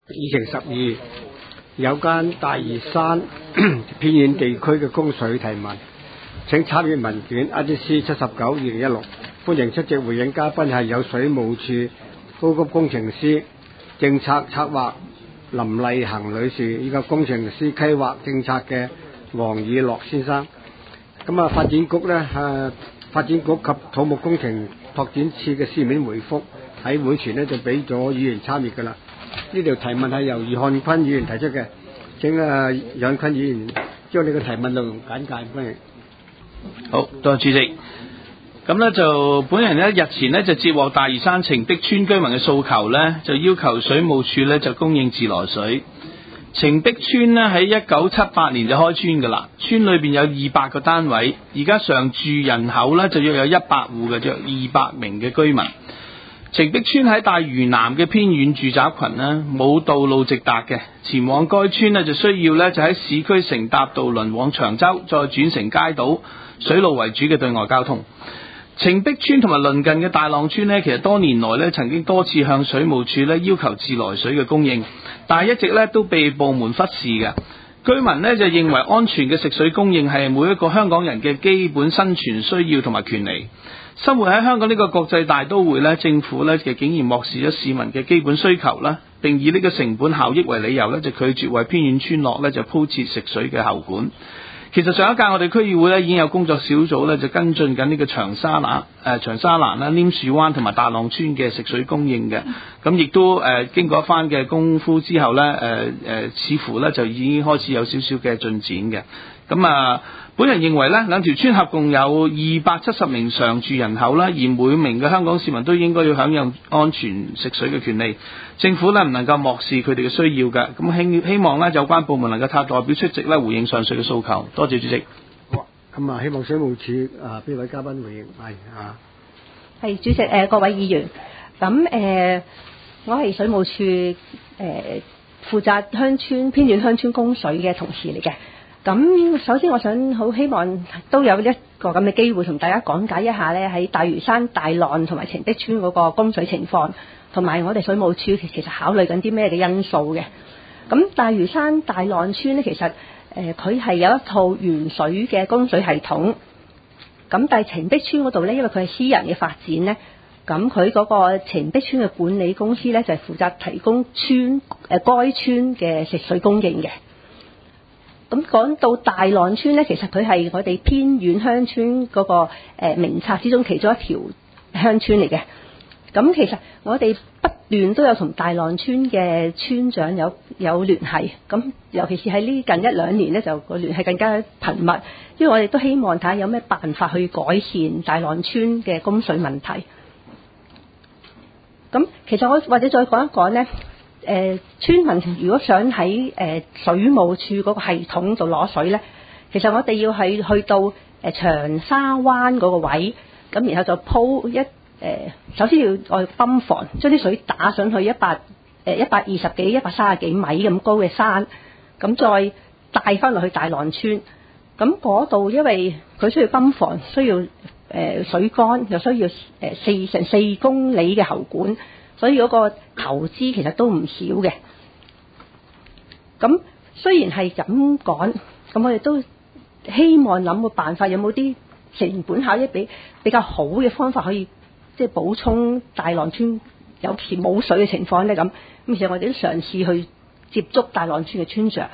議程12有關大嶼山偏遠地區嘅供水提問，請參閱文件 IDC 79/2016。歡迎出席回應嘉賓係有水務署高級工程師政策策劃林麗衡女士，以及工程師規劃政策嘅黃以樂先生。咁發展局呢，發展局及土木工程拓展署嘅書面回覆喺會前呢就俾咗議員參閱㗎啦。呢條提問係由余漢坤議員提出嘅，請余漢坤議員將你嘅提問內容簡介翻嚟。 好，多謝主席。咁呢就本人呢日前呢就接獲大嶼山澄碧村居民嘅訴求呢，就要求水務署呢就供應自來水。澄碧村呢喺1978年就開村㗎啦，村裏邊有200個單位，而家常住人口呢就約有100戶嘅，約200名嘅居民。澄碧村喺大嶼南嘅偏遠住宅群呢，冇道路直達嘅，前往該村呢就需要呢就喺市區乘搭渡輪往長洲，再轉乘街渡，水路為主嘅對外交通。澄碧村同埋鄰近嘅大浪村呢，其實多年來呢曾經多次向水務署呢要求自來水嘅供應，但係一直呢都被部門忽視嘅。居民呢就認為安全嘅食水供應係每一個香港人嘅基本生存需要同埋權利。生活喺香港呢個國際大都會呢，政府呢就竟然漠視咗市民嘅基本需求啦，並以呢個成本效益為理由呢，就拒絕為偏遠村落呢就鋪設食水嘅喉管。其實上一屆我哋區議會呢已經有工作小組呢就跟進緊呢個長沙蘭啦、稔樹灣同埋大浪村嘅食水供應嘅，咁亦都經過一番嘅功夫之後呢，似乎呢就已經開始有少少嘅進展嘅。咁本人認為呢兩條村合共有270名常住人口啦，而每名嘅香港市民都應該要享有安全食水嘅權利。政府呢唔能夠漠視佢哋嘅需要嘅，咁希望呢有關部門能夠派代表出席呢回應上述嘅訴求。多謝主席。 好，咁希望水務署邊位嘉賓回應？ 係主席各位議員，咁我係水務署負責偏遠鄉村供水嘅同事嚟嘅。咁首先我想好希望都有一個咁嘅機會同大家講解一下呢喺大嶼山大浪同埋澄碧村嗰個供水情況，同埋我哋水務署其實考慮緊啲咩嘅因素嘅。咁大嶼山大浪村呢，其實佢係有一套原水嘅供水系統。咁但係澄碧村嗰度呢，因為佢係私人嘅發展呢，咁佢嗰個澄碧村嘅管理公司呢，就係負責提供該村嘅食水供應嘅。咁講到大浪村呢，其實佢係我哋偏遠鄉村嗰個名冊之中其中一條鄉村嚟嘅。咁其實我哋不斷都有同大浪村嘅村長有聯繫，咁尤其是喺呢近1-2年呢，就個聯繫更加頻密，因為我哋都希望睇下有咩辦法去改善大浪村嘅供水問題。咁其實我或者再講一講呢。村民如果想喺水務署嗰個系統度攞水呢，其實我哋要去到長沙灣嗰個位，咁然後就鋪首先要我泵房，將啲水打上去120幾、130幾米咁高嘅山，咁再帶翻落去大浪村。咁嗰度因為佢需要泵房，需要水缸，又需要成4公里嘅喉管。所以嗰個投資其實都唔少嘅。咁雖然係咁講，咁我哋都希望諗個辦法，有冇啲成本效益比較好嘅方法可以即係補充大浪村有時冇水嘅情況咧？咁其實我哋都嘗試去接觸大浪村嘅村長。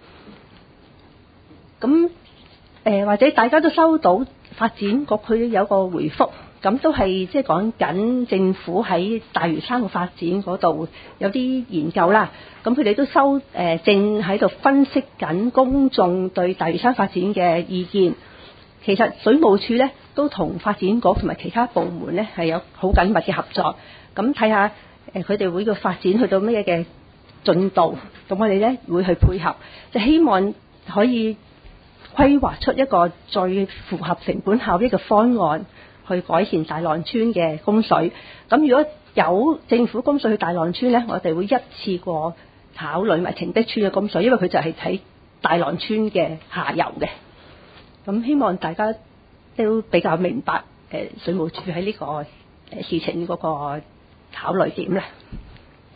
咁或者大家都收到發展局佢有個回覆。咁都係即係講緊政府喺大嶼山嘅發展嗰度有啲研究啦。咁佢哋都正喺度分析緊公眾對大嶼山發展嘅意見。其實水務署呢都同發展局同埋其他部門呢係有好緊密嘅合作。咁睇下佢哋會個發展去到咩嘅進度，咁我哋呢會去配合，就希望可以規劃出一個最符合成本效益嘅方案。去改善大浪村嘅供水。咁如果有政府供水去大浪村呢，我哋會一次過考慮埋澄碧村嘅供水，因為佢就係喺大浪村嘅下游嘅。咁希望大家都比較明白水務署喺呢個事情嗰個考慮點咧。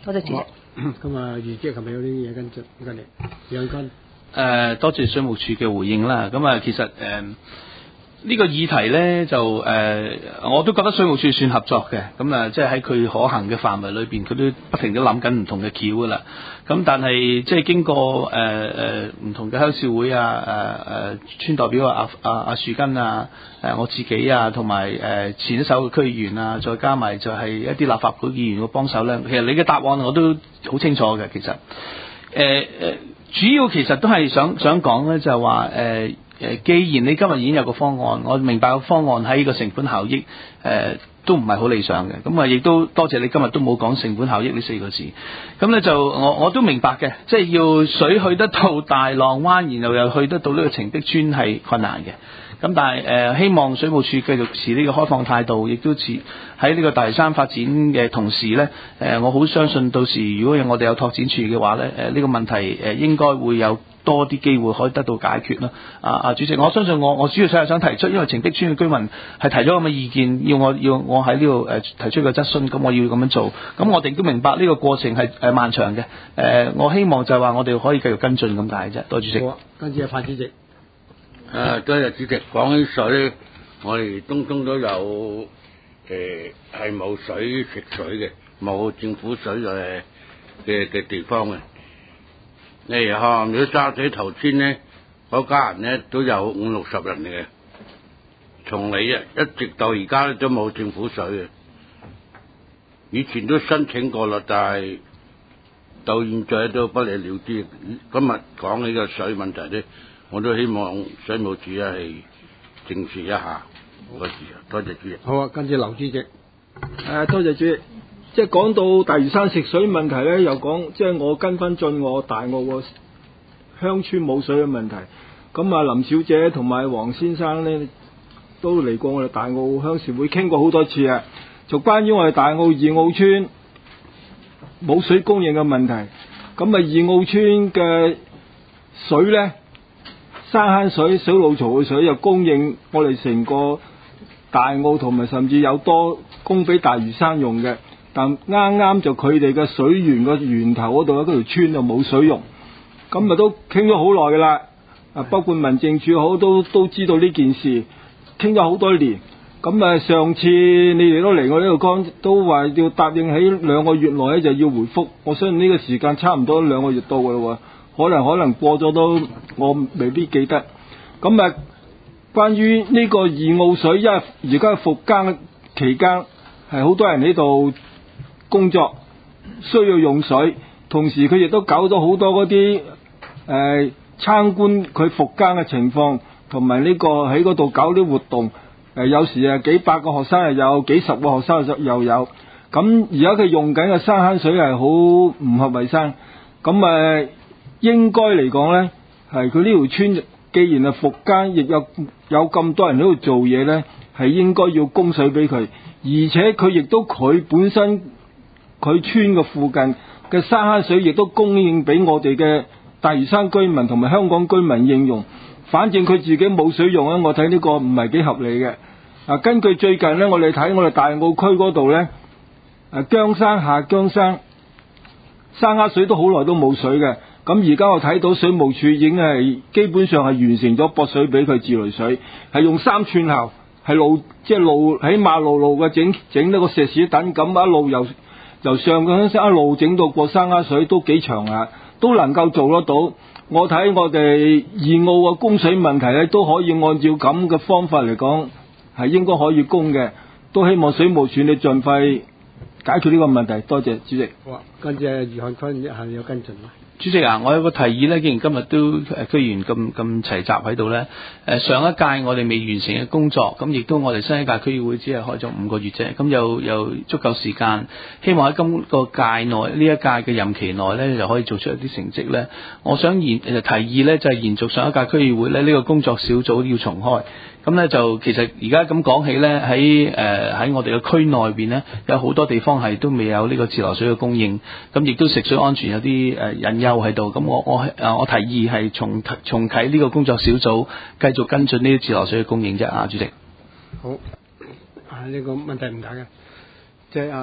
多謝主席。 咁啊，余姐係咪有啲嘢跟進？唔該你，楊君。 多謝水務署嘅回應啦。咁啊，其實呢個議題呢，就我都覺得水務署算合作嘅。咁啊，即係喺佢可行嘅範圍裏邊，佢都不停都諗緊唔同嘅橋噶啦。咁但係即係經過唔同嘅鄉事會村代表阿樹根我自己同埋前一手嘅區議員再加埋就係一啲立法會議員嘅幫手咧。其實你嘅答案我都好清楚嘅。其實主要其實都係想講咧，就係話既然你今日已經有個方案，我明白個方案喺個成本效益都唔係好理想嘅，咁亦都多謝你今日都冇講成本效益呢4個字。咁咧就我都明白嘅，即係要水去得到大浪灣，然後又去得到呢個澄碧邨係困難嘅。咁但係希望水務署繼續持呢個開放態度，亦都持喺呢個大嶼山發展嘅同時咧，我好相信到時如果我哋有拓展處嘅話咧，呢個問題應該會有多啲機會可以得到解決啦。主席，我相信我主要想提出，因為澄碧邨嘅居民係提咗咁嘅意見，要我喺呢度提出個質詢，咁我要咁樣做。咁我哋都明白呢個過程係漫長嘅。我希望就係話我哋可以繼續跟進咁解啫。多謝主席。 好啊，跟住范主席。 多謝主席。講起水，我哋東涌都有係冇水食水嘅，冇政府水嘅地方嘅。你看如果沙水頭村咧，嗰家人咧都有50-60人嘅，從嚟一直到而家都冇政府水嘅。以前都申請過啦，但係到現在都不了了之。今日講起個水問題咧，我都希望水務署係正視一下個事。多謝主席。 好啊，跟住劉主席。 多謝主席。即係講到大嶼山食水問題咧，又講即係我跟翻進我大澳個鄉村冇水嘅問題。咁啊，林小姐同埋黃先生咧都嚟過我哋大澳鄉事會傾過好多次啊，就關於我哋大澳二澳村冇水供應嘅問題。咁啊，二澳村嘅水咧，山坑水、水路槽嘅水又供應我哋成個大澳，同埋甚至有多供俾大嶼山用嘅。但啱啱就佢哋嘅水源個源頭嗰度嗰條村就冇水用，咁啊都傾咗好耐噶啦。包括民政處好都知道呢件事，傾咗好多年。咁啊，上次你哋都嚟我呢度講，都話要答應喺2個月內咧就要回覆。我相信呢個時間差唔多2個月到噶啦，可能過咗都我未必記得。咁啊，關於呢個二澳水，因為而家復耕期間係好多人喺度工作，需要用水，同時佢亦都搞咗好多嗰啲參觀佢復耕嘅情況，同埋呢個喺嗰度搞啲活動。有時幾百個學生又有，幾十個學生又有。咁而家佢用緊嘅山坑水係好唔合衞生。咁應該嚟講咧，係佢呢條村既然係復耕，亦有咁多人喺度做嘢咧，係應該要供水俾佢，而且佢亦都佢本身佢村嘅附近嘅山坑水亦都供應俾我哋嘅大嶼山居民同埋香港居民應用。反正佢自己冇水用咧，我睇呢個唔係幾合理嘅。根據最近咧，我哋睇我哋大澳區嗰度咧，姜山下姜山山坑水都好耐都冇水嘅。咁而家我睇到水務署已經係基本上係完成咗駁水俾佢自來水，係用3寸喉，係路喺馬路嘅整呢個石屎等，咁一路由上個鄉山一路整到過山坑水都幾長啊，都能夠做得到。我睇我哋二澳嘅供水問題咧，都可以按照咁嘅方法嚟講，係應該可以供嘅。都希望水務署你盡快解決呢個問題。多謝主席。 好啊，跟住余漢坤係有跟進嗎？ 主席我有個提議咧，既然今日都區議員咁齊集喺度咧，上一屆我哋未完成嘅工作，咁亦都我哋新一屆區議會只係開咗5個月啫，咁有足夠時間，希望喺今個屆內呢一屆嘅任期內咧，就可以做出一啲成績咧。我想提議咧，就係延續上一屆區議會咧，呢個工作小組要重開。咁咧就其實而家咁講起咧，喺我哋嘅區內邊咧，有好多地方係都未有呢個自來水嘅供應，咁亦都食水安全有啲隱憂喺度。咁我提議係重啟呢個工作小組，繼續跟進呢啲自來水嘅供應啫。主席。 好，呢個問題唔大嘅，即係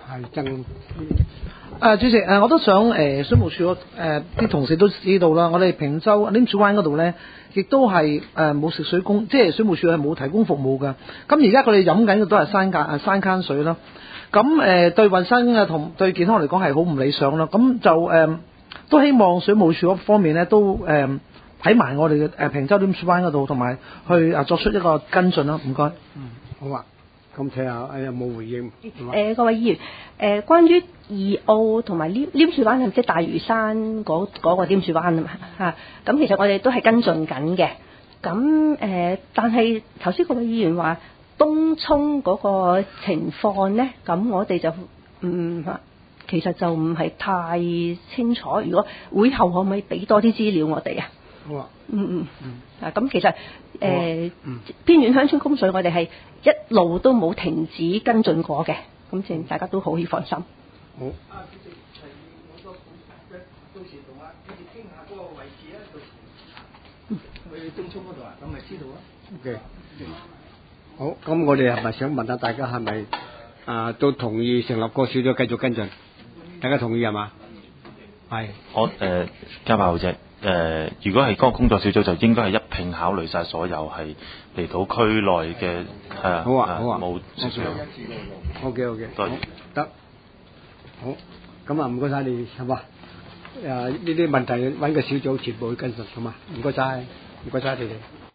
係曾。 主席，我都想水務署啲同事都知道啦，我哋坪洲稔樹灣嗰度咧，亦都係冇食水供，即係水務署係冇提供服務㗎。咁而家佢哋飲緊嘅都係山間水啦。咁對衞生啊同對健康嚟講係好唔理想啦。咁就都希望水務署嗰方面咧都睇埋我哋嘅坪洲稔樹灣嗰度，同埋去作出一個跟進啦。唔該。 好啊。咁睇下有冇回應？ 各位議員，關於二澳同埋稔樹灣即係大嶼山嗰個稔樹灣啊嘛嚇，咁其實我哋都係跟進緊嘅。咁但係頭先嗰位議員話東涌嗰個情況咧，咁我哋就其實就唔係太清楚。如果會後可唔可以俾多啲資料我哋啊？ 好啊。 咁其實偏遠鄉村供水我哋係一路都冇停止跟進過嘅，咁請大家都可以放心。 好。主席提議我到時同你哋傾下嗰個位置啊，到時去東涌嗰度啊，咁咪知道啊。OK。好，咁我哋係咪想問下大家係咪都同意成立個小組繼續跟進？大家同意係嘛？係。 我加把口啫。如果係嗰個工作小組，就應該係一併考慮晒所有係離島區內嘅好啊， 冇食水。 OK，多謝。得。好，咁啊唔該晒你係嘛？呢啲問題揾個小組全部去跟進，好嘛？唔該晒，你哋。